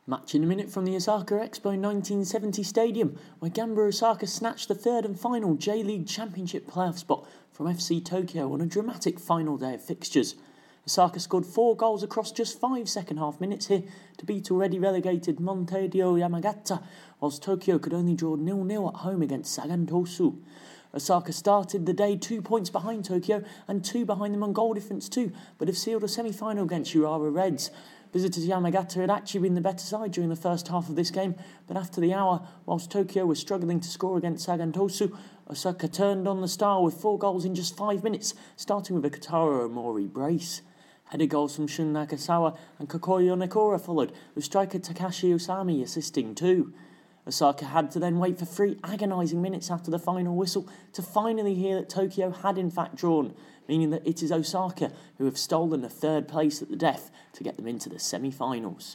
Match in a minute from the Osaka Expo 1970 Stadium, where Gamba Osaka snatched the third and final J-League Championship playoff spot from FC Tokyo on a dramatic final day of fixtures. Osaka scored 4 goals across just 5 second-half minutes here to beat already relegated Montedio Yamagata, whilst Tokyo could only draw 0-0 at home against Sagan Tosu. Osaka started the day 2 points behind Tokyo and 2 behind them on goal difference too, but have sealed a semi-final against Urawa Reds. Visitors Yamagata had actually been the better side during the first half of this game, but after the hour, whilst Tokyo was struggling to score against Sagan Tosu, Osaka turned on the star with 4 goals in just 5 minutes, starting with a Kotaro Omori brace. Header goals from Shun Nakasawa and Kokoyo Nekora followed, with striker Takashi Usami assisting too. Osaka had to then wait for 3 agonising minutes after the final whistle to finally hear that Tokyo had in fact drawn, meaning that it is Osaka who have stolen the 3rd place at the death to get them into the semi-finals.